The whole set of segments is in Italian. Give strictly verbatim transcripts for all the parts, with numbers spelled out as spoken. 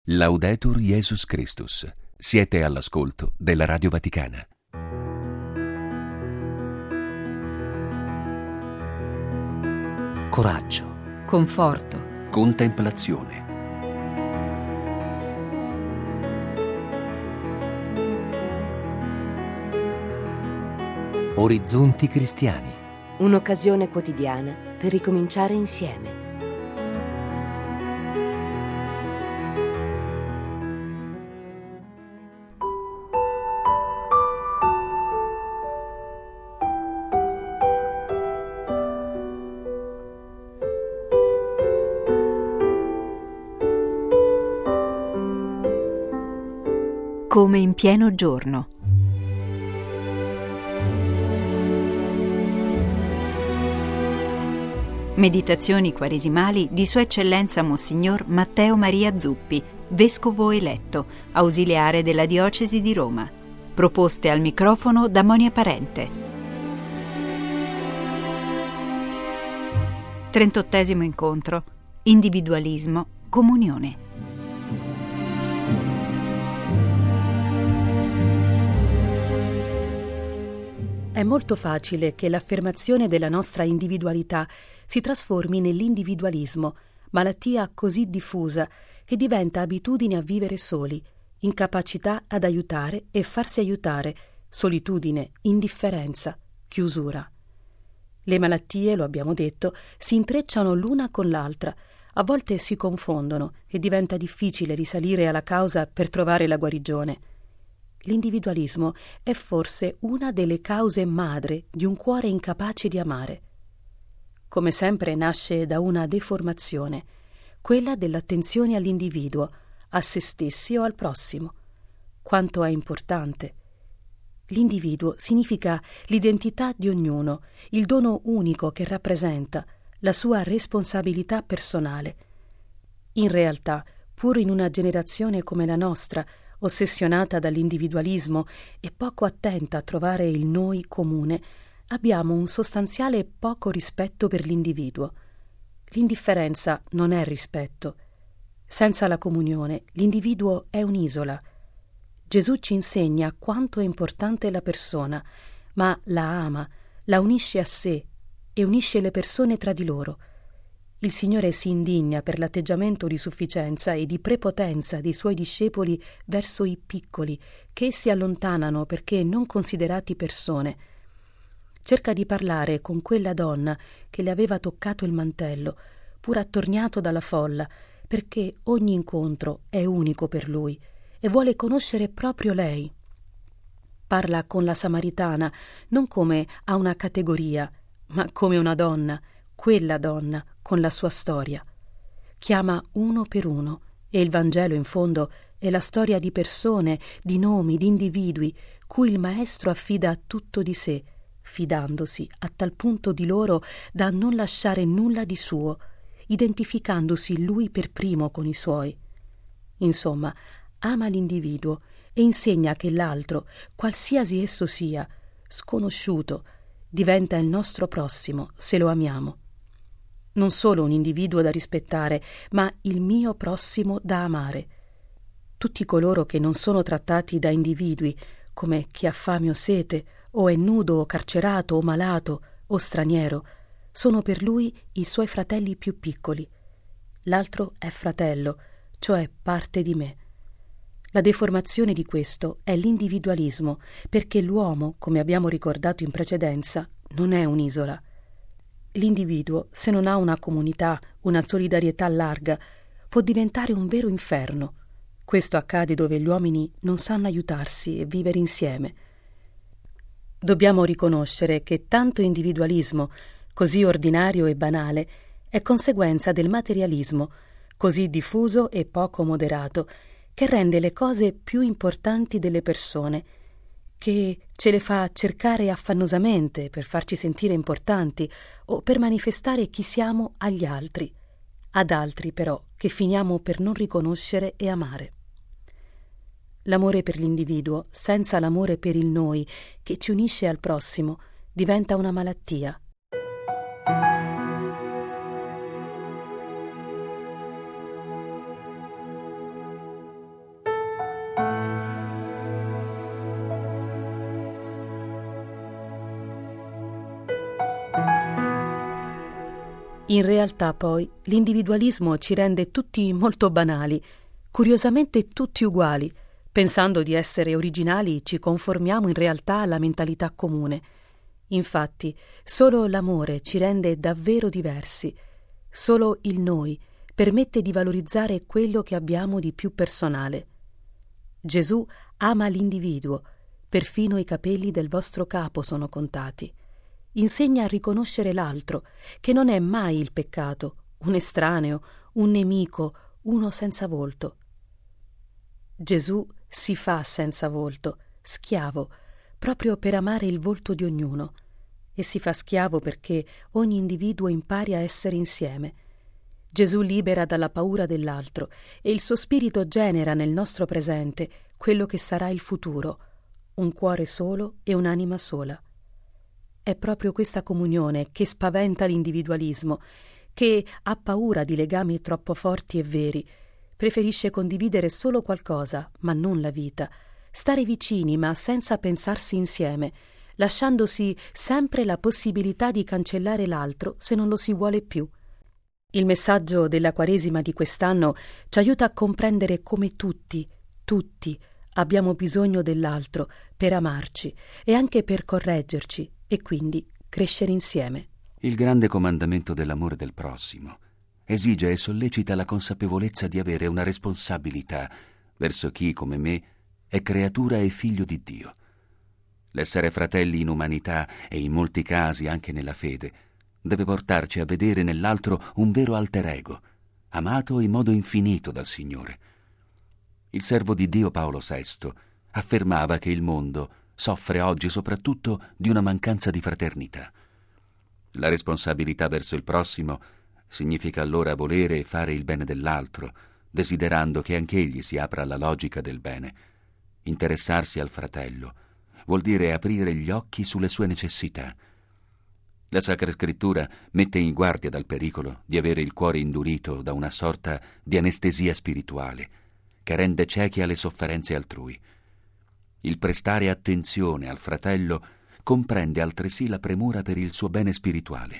Laudetur Jesus Christus. Siete all'ascolto della Radio Vaticana. Coraggio, conforto, Contemplazione. orizzonti cristiani. Un'occasione quotidiana per ricominciare insieme. Come in pieno giorno. Meditazioni quaresimali di Sua Eccellenza Monsignor Matteo Maria Zuppi, Vescovo eletto, ausiliare della Diocesi di Roma. Proposte al microfono da Monia Parente. trentottesimo incontro. Individualismo, comunione. È molto facile che l'affermazione della nostra individualità si trasformi nell'individualismo, malattia così diffusa che diventa abitudine a vivere soli, incapacità ad aiutare e farsi aiutare, solitudine, indifferenza, chiusura. Le malattie, lo abbiamo detto, si intrecciano l'una con l'altra, a volte si confondono e diventa difficile risalire alla causa per trovare la guarigione. L'individualismo è forse una delle cause madre di un cuore incapace di amare. Come sempre nasce da una deformazione, quella dell'attenzione all'individuo, a se stessi o al prossimo. Quanto è importante. L'individuo significa l'identità di ognuno, il dono unico che rappresenta, la sua responsabilità personale. In realtà, pur in una generazione come la nostra, ossessionata dall'individualismo e poco attenta a trovare il noi comune, abbiamo un sostanziale poco rispetto per l'individuo. L'indifferenza non è rispetto. Senza la comunione, l'individuo è un'isola. Gesù ci insegna quanto è importante la persona, ma la ama, la unisce a sé e unisce le persone tra di loro. Il Signore si indigna per l'atteggiamento di sufficienza e di prepotenza dei Suoi discepoli verso i piccoli, che essi allontanano perché non considerati persone. Cerca di parlare con quella donna che le aveva toccato il mantello, pur attorniato dalla folla, perché ogni incontro è unico per lui e vuole conoscere proprio lei. Parla con la Samaritana non come a una categoria, ma come una donna, quella donna con la sua storia. Chiama uno per uno e il Vangelo in fondo è la storia di persone, di nomi, di individui cui il Maestro affida tutto di sé, fidandosi a tal punto di loro da non lasciare nulla di suo, identificandosi lui per primo con i suoi. Insomma, ama l'individuo e insegna che l'altro, qualsiasi esso sia, sconosciuto, diventa il nostro prossimo se lo amiamo. Non solo un individuo da rispettare, ma il mio prossimo da amare. Tutti coloro che non sono trattati da individui, come chi ha fame o sete, o è nudo o carcerato o malato o straniero, sono per lui i suoi fratelli più piccoli. L'altro è fratello, cioè parte di me. La deformazione di questo è l'individualismo, perché l'uomo, come abbiamo ricordato in precedenza, non è un'isola. L'individuo, se non ha una comunità, una solidarietà larga, può diventare un vero inferno. Questo accade dove gli uomini non sanno aiutarsi e vivere insieme. Dobbiamo riconoscere che tanto individualismo, così ordinario e banale, è conseguenza del materialismo, così diffuso e poco moderato, che rende le cose più importanti delle persone, che ce le fa cercare affannosamente per farci sentire importanti o per manifestare chi siamo agli altri, ad altri però che finiamo per non riconoscere e amare. L'amore per l'individuo, senza l'amore per il noi che ci unisce al prossimo, diventa una malattia. In realtà, poi, l'individualismo ci rende tutti molto banali, curiosamente tutti uguali. Pensando di essere originali, ci conformiamo in realtà alla mentalità comune. Infatti, solo l'amore ci rende davvero diversi. Solo il noi permette di valorizzare quello che abbiamo di più personale. Gesù ama l'individuo, perfino i capelli del vostro capo sono contati. Insegna a riconoscere l'altro, che non è mai il peccato, un estraneo, un nemico, uno senza volto. Gesù si fa senza volto, schiavo, proprio per amare il volto di ognuno, e si fa schiavo perché ogni individuo impari a essere insieme. Gesù libera dalla paura dell'altro e il suo spirito genera nel nostro presente quello che sarà il futuro, un cuore solo e un'anima sola. È proprio questa comunione che spaventa l'individualismo, che ha paura di legami troppo forti e veri, preferisce condividere solo qualcosa, ma non la vita, stare vicini ma senza pensarsi insieme, lasciandosi sempre la possibilità di cancellare l'altro se non lo si vuole più. Il messaggio della Quaresima di quest'anno ci aiuta a comprendere come tutti, tutti, abbiamo bisogno dell'altro per amarci e anche per correggerci e quindi crescere insieme. Il grande comandamento dell'amore del prossimo esige e sollecita la consapevolezza di avere una responsabilità verso chi, come me, è creatura e figlio di Dio. L'essere fratelli in umanità e in molti casi anche nella fede deve portarci a vedere nell'altro un vero alter ego, amato in modo infinito dal Signore. Il servo di Dio Paolo sesto affermava che il mondo soffre oggi soprattutto di una mancanza di fraternità. La responsabilità verso il prossimo significa allora volere e fare il bene dell'altro, desiderando che anch'egli si apra alla logica del bene. Interessarsi al fratello vuol dire aprire gli occhi sulle sue necessità. La Sacra Scrittura mette in guardia dal pericolo di avere il cuore indurito da una sorta di anestesia spirituale che rende ciechi alle sofferenze altrui. Il prestare attenzione al fratello comprende altresì la premura per il suo bene spirituale.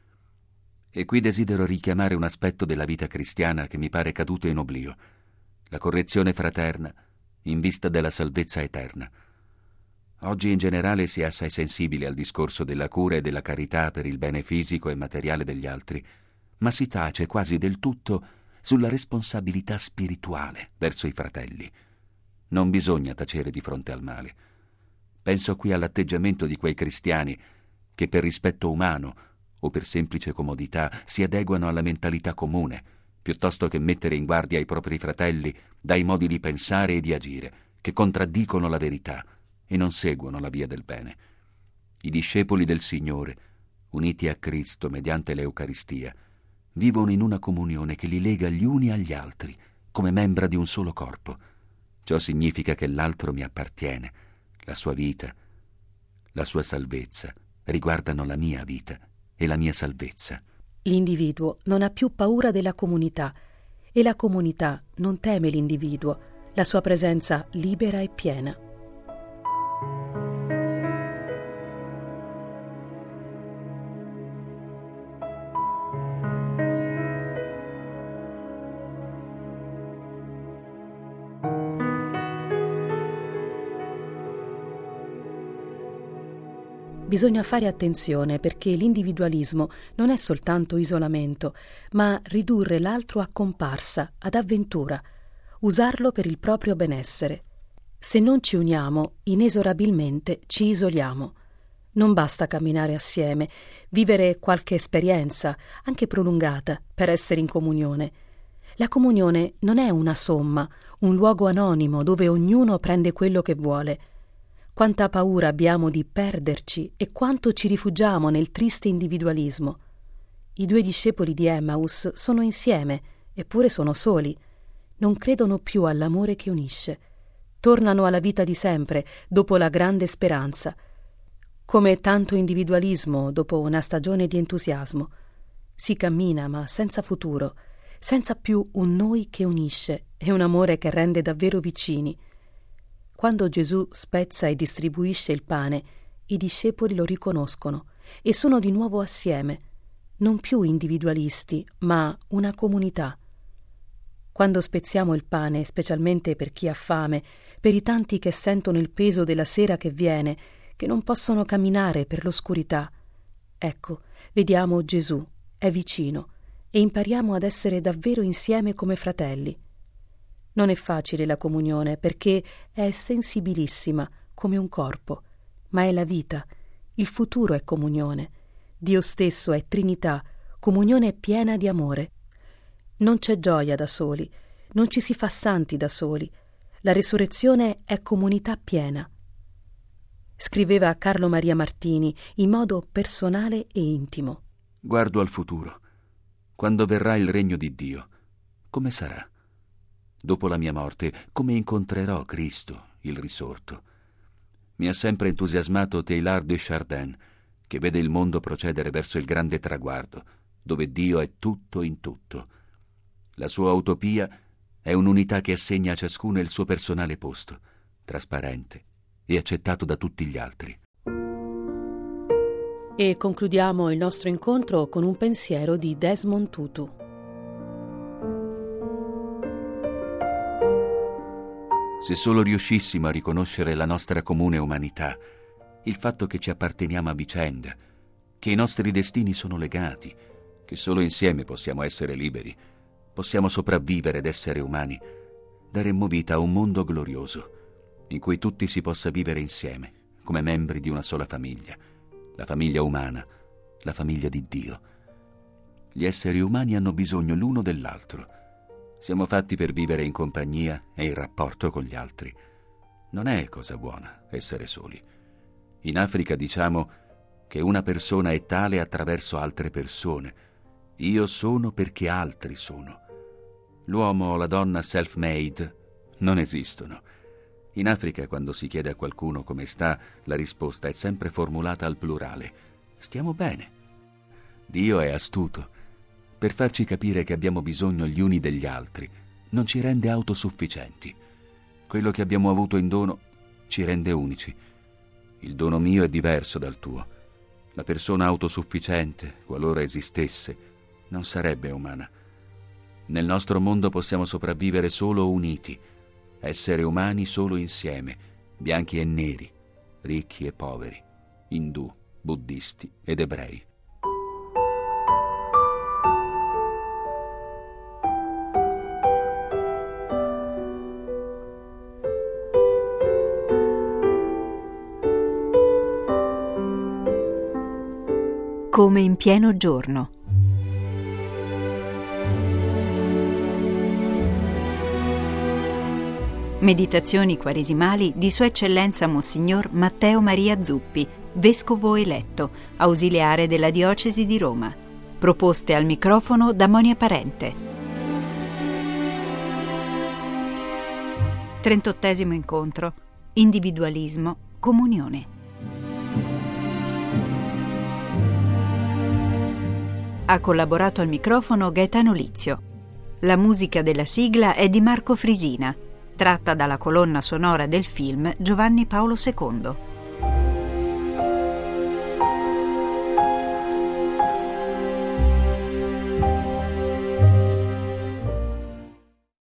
E qui desidero richiamare un aspetto della vita cristiana che mi pare caduto in oblio: la correzione fraterna in vista della salvezza eterna. Oggi in generale si è assai sensibili al discorso della cura e della carità per il bene fisico e materiale degli altri, ma si tace quasi del tutto sulla responsabilità spirituale verso i fratelli. Non bisogna tacere di fronte al male. Penso qui all'atteggiamento di quei cristiani che per rispetto umano o per semplice comodità si adeguano alla mentalità comune, piuttosto che mettere in guardia i propri fratelli dai modi di pensare e di agire che contraddicono la verità e non seguono la via del bene. I discepoli del Signore, uniti a Cristo mediante l'Eucaristia, vivono in una comunione che li lega gli uni agli altri, come membra di un solo corpo. Ciò significa che l'altro mi appartiene, la sua vita, la sua salvezza riguardano la mia vita e la mia salvezza. L'individuo non ha più paura della comunità e la comunità non teme l'individuo, la sua presenza libera e piena. Bisogna fare attenzione perché l'individualismo non è soltanto isolamento, ma ridurre l'altro a comparsa, ad avventura, usarlo per il proprio benessere. Se non ci uniamo, inesorabilmente ci isoliamo. Non basta camminare assieme, vivere qualche esperienza, anche prolungata, per essere in comunione. La comunione non è una somma, un luogo anonimo dove ognuno prende quello che vuole. Quanta paura abbiamo di perderci e quanto ci rifugiamo nel triste individualismo. I due discepoli di Emmaus sono insieme, eppure sono soli. Non credono più all'amore che unisce. Tornano alla vita di sempre, dopo la grande speranza. Come tanto individualismo dopo una stagione di entusiasmo. Si cammina, ma senza futuro, senza più un noi che unisce e un amore che rende davvero vicini. Quando Gesù spezza e distribuisce il pane, i discepoli lo riconoscono e sono di nuovo assieme. non più individualisti, ma una comunità. Quando spezziamo il pane, specialmente per chi ha fame, per i tanti che sentono il peso della sera che viene, che non possono camminare per l'oscurità, ecco, vediamo Gesù, è vicino, e impariamo ad essere davvero insieme come fratelli. Non è facile la comunione perché è sensibilissima, come un corpo, ma è la vita, il futuro è comunione. Dio stesso è Trinità, comunione piena di amore. Non c'è gioia da soli, non ci si fa santi da soli. La resurrezione è comunità piena. Scriveva Carlo Maria Martini in modo personale e intimo. Guardo al futuro. Quando verrà il regno di Dio, come sarà? Dopo la mia morte, come incontrerò Cristo, il risorto? Mi ha sempre entusiasmato Teilhard de Chardin, che vede il mondo procedere verso il grande traguardo, dove Dio è tutto in tutto. La sua utopia è un'unità che assegna a ciascuno il suo personale posto, trasparente e accettato da tutti gli altri. E concludiamo il nostro incontro con un pensiero di Desmond Tutu. Se solo riuscissimo a riconoscere la nostra comune umanità, il fatto che ci apparteniamo a vicenda, che i nostri destini sono legati, che solo insieme possiamo essere liberi, possiamo sopravvivere ed essere umani, daremmo vita a un mondo glorioso, in cui tutti si possa vivere insieme, come membri di una sola famiglia, la famiglia umana, la famiglia di Dio. Gli esseri umani hanno bisogno l'uno dell'altro. Siamo fatti per vivere in compagnia e in rapporto con gli altri. Non è cosa buona essere soli. In Africa diciamo che una persona è tale attraverso altre persone. Io sono perché altri sono. L'uomo o la donna self-made non esistono. In Africa, quando si chiede a qualcuno come sta, la risposta è sempre formulata al plurale. Stiamo bene. Dio è astuto. Per farci capire che abbiamo bisogno gli uni degli altri, non ci rende autosufficienti. Quello che abbiamo avuto in dono ci rende unici. Il dono mio è diverso dal tuo. La persona autosufficiente, qualora esistesse, non sarebbe umana. Nel nostro mondo possiamo sopravvivere solo uniti, essere umani solo insieme, bianchi e neri, ricchi e poveri, indù, buddisti ed ebrei. Come in pieno giorno. Meditazioni quaresimali di Sua Eccellenza Monsignor Matteo Maria Zuppi, Vescovo eletto, ausiliare della Diocesi di Roma. Proposte al microfono da Monia Parente. trentottesimo incontro. Individualismo, comunione. Ha collaborato al microfono Gaetano Lizio. La musica della sigla è di Marco Frisina, tratta dalla colonna sonora del film Giovanni Paolo secondo.